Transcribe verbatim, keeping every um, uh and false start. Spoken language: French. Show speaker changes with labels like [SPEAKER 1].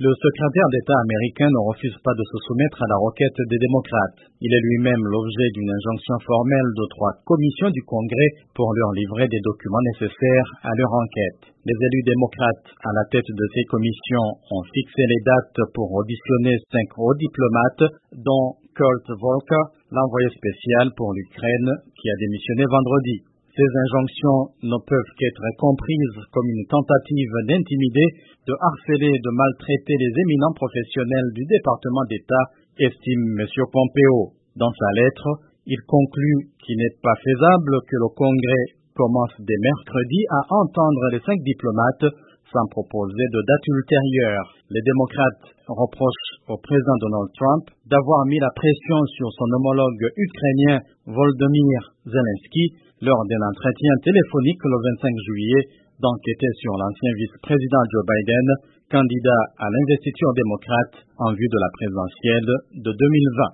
[SPEAKER 1] Le secrétaire d'État américain ne refuse pas de se soumettre à la requête des démocrates. Il est lui-même l'objet d'une injonction formelle de trois commissions du Congrès pour leur livrer des documents nécessaires à leur enquête. Les élus démocrates à la tête de ces commissions ont fixé les dates pour auditionner cinq hauts diplomates, dont Kurt Volker, l'envoyé spécial pour l'Ukraine, qui a démissionné vendredi. Ces injonctions ne peuvent qu'être comprises comme une tentative d'intimider, de harceler et de maltraiter les éminents professionnels du département d'État, estime M. Pompeo. Dans sa lettre, il conclut qu'il n'est pas faisable que le Congrès commence dès mercredi à entendre les cinq diplomates sans proposer de date ultérieure. Les démocrates reprochent au président Donald Trump d'avoir mis la pression sur son homologue ukrainien Volodymyr Zelensky lors d'un entretien téléphonique le vingt-cinq juillet d'enquêter sur l'ancien vice-président Joe Biden, candidat à l'investiture démocrate en vue de la présidentielle de deux mille vingt.